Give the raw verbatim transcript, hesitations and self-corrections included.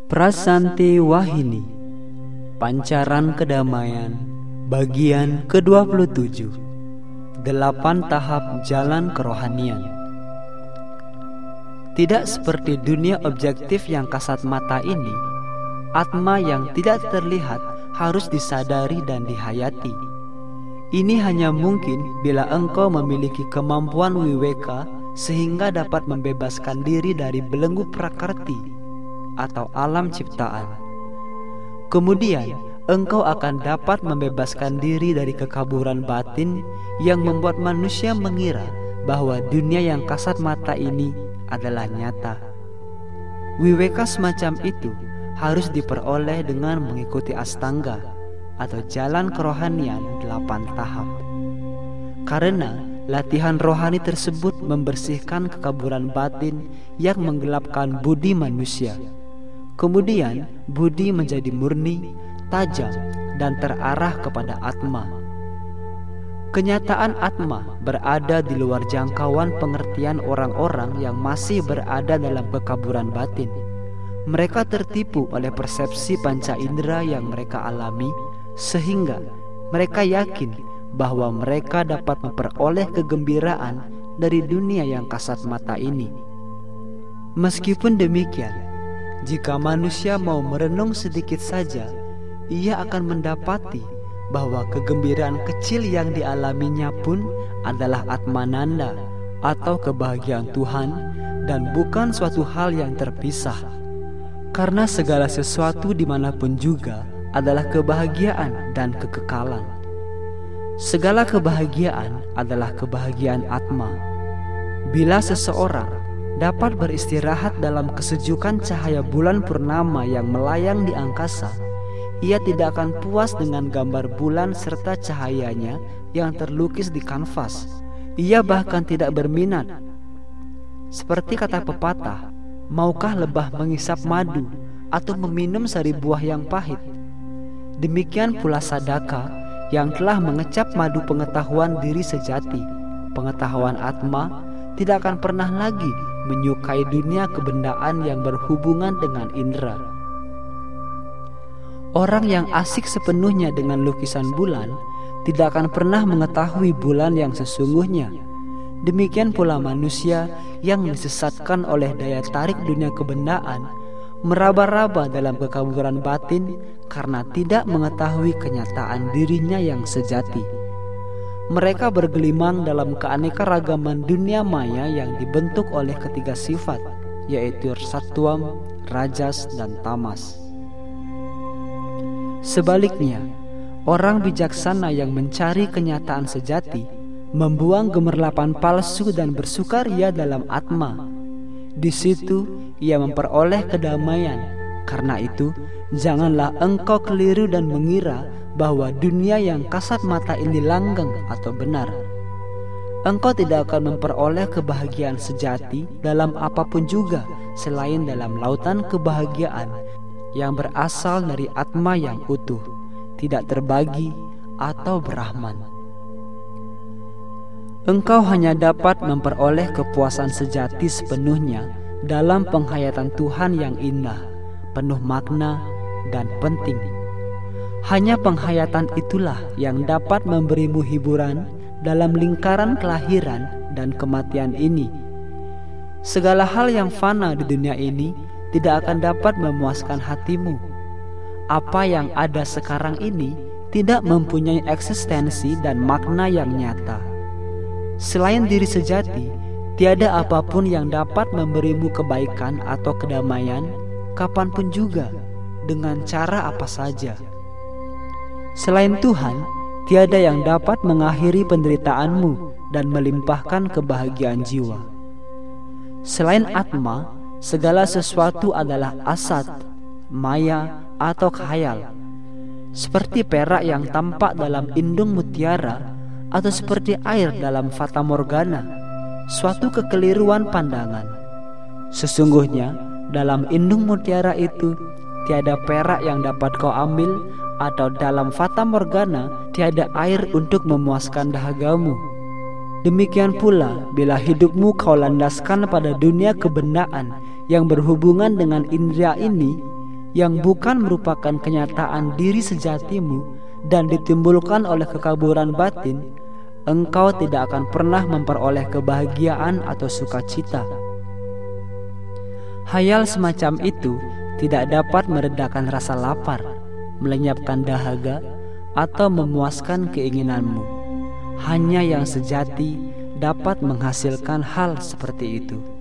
Prasanti Wahini, Pancaran Kedamaian, bagian ke dua puluh tujuh. Delapan tahap jalan kerohanian. Tidak seperti dunia objektif yang kasat mata ini, atma yang tidak terlihat harus disadari dan dihayati. Ini hanya mungkin bila engkau memiliki kemampuan wiweka sehingga dapat membebaskan diri dari belenggu prakarti atau alam ciptaan. Kemudian engkau akan dapat membebaskan diri dari kekaburan batin yang membuat manusia mengira bahwa dunia yang kasat mata ini adalah nyata. Wiweka semacam itu harus diperoleh dengan mengikuti astanga atau jalan kerohanian delapan tahap. Karena latihan rohani tersebut membersihkan kekaburan batin yang menggelapkan budi manusia. Kemudian budi menjadi murni, tajam, dan terarah kepada atma. Kenyataan atma berada di luar jangkauan pengertian orang-orang yang masih berada dalam kekaburan batin. Mereka tertipu oleh persepsi panca indera yang mereka alami, sehingga mereka yakin bahwa mereka dapat memperoleh kegembiraan dari dunia yang kasat mata ini. Meskipun demikian, jika manusia mau merenung sedikit saja, ia akan mendapati bahwa kegembiraan kecil yang dialaminya pun adalah atmananda atau kebahagiaan Tuhan, dan bukan suatu hal yang terpisah. Karena segala sesuatu dimanapun juga adalah kebahagiaan dan kekekalan. Segala kebahagiaan adalah kebahagiaan atma. Bila seseorang dapat beristirahat dalam kesejukan cahaya bulan purnama yang melayang di angkasa, ia tidak akan puas dengan gambar bulan serta cahayanya yang terlukis di kanvas. Ia bahkan tidak berminat. Seperti kata pepatah, maukah lebah mengisap madu atau meminum sari buah yang pahit? Demikian pula Sadaka yang telah mengecap madu pengetahuan diri sejati, pengetahuan atma, tidak akan pernah lagi menyukai dunia kebendaan yang berhubungan dengan indera. Orang yang asik sepenuhnya dengan lukisan bulan tidak akan pernah mengetahui bulan yang sesungguhnya. Demikian pula manusia yang disesatkan oleh daya tarik dunia kebendaan meraba-raba dalam kekaburan batin karena tidak mengetahui kenyataan dirinya yang sejati. Mereka bergelimang dalam keanekaragaman dunia maya yang dibentuk oleh ketiga sifat, yaitu Sattwam, Rajas, dan Tamas. Sebaliknya, orang bijaksana yang mencari kenyataan sejati membuang gemerlapan palsu dan bersukaria dalam atma. Di situ ia memperoleh kedamaian. Karena itu, janganlah engkau keliru dan mengira bahwa dunia yang kasat mata ini langgeng atau benar. Engkau tidak akan memperoleh kebahagiaan sejati dalam apapun juga selain dalam lautan kebahagiaan yang berasal dari atma yang utuh, tidak terbagi atau berahman. Engkau hanya dapat memperoleh kepuasan sejati sepenuhnya dalam penghayatan Tuhan yang indah, penuh makna, dan penting. Hanya penghayatan itulah yang dapat memberimu hiburan dalam lingkaran kelahiran dan kematian ini. Segala hal yang fana di dunia ini tidak akan dapat memuaskan hatimu. Apa yang ada sekarang ini tidak mempunyai eksistensi dan makna yang nyata. Selain diri sejati, tiada apapun yang dapat memberimu kebaikan atau kedamaian kapanpun juga, dengan cara apa saja. Selain Tuhan, tiada yang dapat mengakhiri penderitaanmu dan melimpahkan kebahagiaan jiwa. Selain atma, segala sesuatu adalah asat, maya, atau khayal. Seperti perak yang tampak dalam indung mutiara, atau seperti air dalam fata morgana, suatu kekeliruan pandangan. Sesungguhnya dalam indung mutiara itu tiada perak yang dapat kau ambil, atau dalam fata morgana tiada air untuk memuaskan dahagamu. Demikian pula bila hidupmu kau landaskan pada dunia kebendaan yang berhubungan dengan indera ini, yang bukan merupakan kenyataan diri sejatimu dan ditimbulkan oleh kekaburan batin, engkau tidak akan pernah memperoleh kebahagiaan atau sukacita. Hayal semacam itu tidak dapat meredakan rasa lapar, melenyapkan dahaga, atau memuaskan keinginanmu. Hanya yang sejati dapat menghasilkan hal seperti itu.